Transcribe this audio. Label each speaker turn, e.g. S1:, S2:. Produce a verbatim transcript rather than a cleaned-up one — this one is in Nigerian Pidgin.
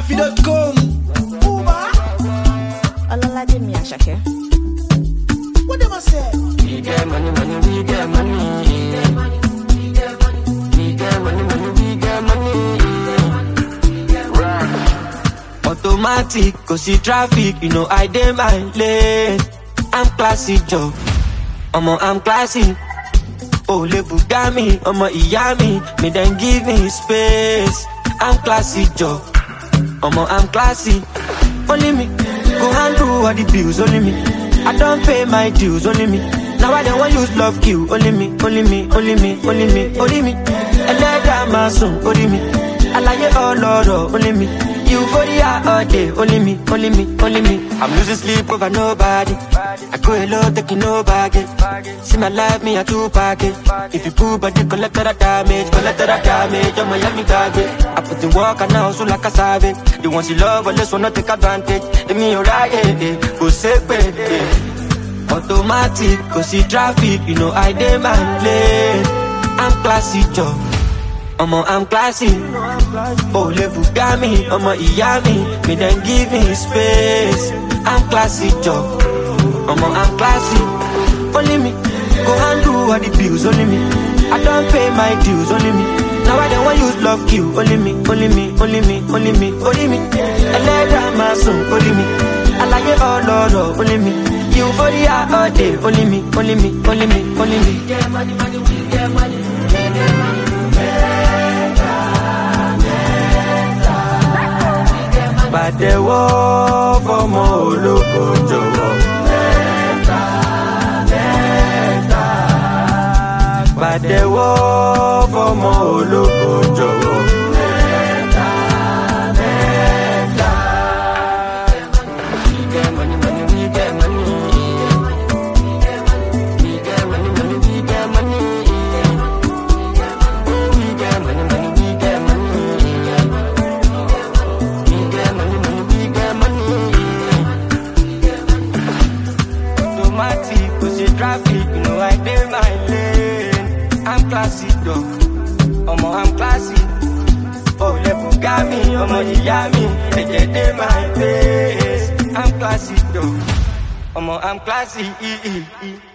S1: Murphy dot com.
S2: Olala did me Ashake.
S1: What them I say?
S3: We get money, money, we get money. We get money, we get money. We get money, money, we get money. Right. Automatic, cause see traffic, you know I dey my lane. I'm classy, Joe. Omo, I'm classy. Oh, le Bugami, omo, Iyami. Me then give me space. I'm classy, Joe. Omo, I'm classy. Only me. Go handle all the bills, only me. I don't pay my dues, only me. Now I don't want use love kill, only me, only me, only me, only me, only me. And let that my son, only me. I like it all, Lord, only me. Euphoria all day, only me, only me, only me. I'm losing sleep over nobody. I go alone, taking no baggage. See my life, me a two package. If you pull body, collect the damage, collect the damage. I'm Miami target. I put in work and now so like a savage. The ones you love, but let's wanna take advantage. Let me alright, eh, go safe, eh. Automatic, cause see traffic, you know I dey my lane. I'm classy, Joe. Omo, I'm classy. Oh, le Bugami, omo, Iyami. Me then give me space. I'm classy, Joe. Omo, I'm classy. Only me. Go handle all the bills, only me. I don't pay my dues, only me. Now I don't want use love kill, only me, only me, only me, only me, only me. I let down my son, only me. I like it all, Lord, only me. Euphoria all day, only me, only me, only me, only me. We get money, money, we get money, we get money. Pàtẹ́wọ́ fọmọ ológo jọ̀wọ́. Mẹ́ta, mẹ́ta. Pàtẹ́wọ́ fọmọ ológo jọ̀wọ́. Mẹ́ta, mẹ́ta. We get money, money, we get money. We get money, money, we get money. We get money, money, we get money. Automatic, cause the traffic, you know I dey my lane. I'm classy, dog. Omo, I'm classy. Oh, le Bugami, omo, Iyami. They dey my face. I'm classy, dog. Omo, I'm classy.